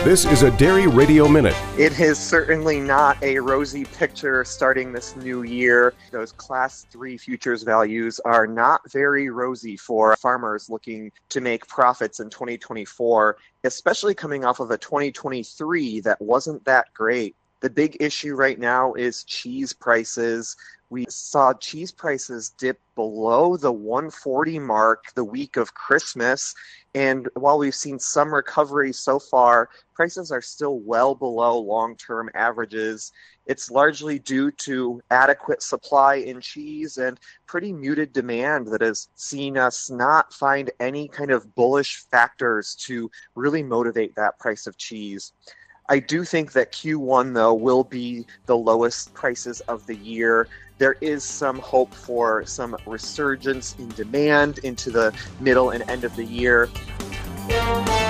This is a Dairy Radio Minute. It is certainly not a rosy picture starting this new year. Those Class 3 futures values are not very rosy for farmers looking to make profits in 2024, especially coming off of a 2023 that wasn't that great. The big issue right now is cheese prices. We saw cheese prices dip below the 140 mark the week of Christmas. And while we've seen some recovery so far, prices are still well below long-term averages. It's largely due to adequate supply in cheese and pretty muted demand that has seen us not find any kind of bullish factors to really motivate that price of cheese. I do think that Q1, though, will be the lowest prices of the year. There is some hope for some resurgence in demand into the middle and end of the year.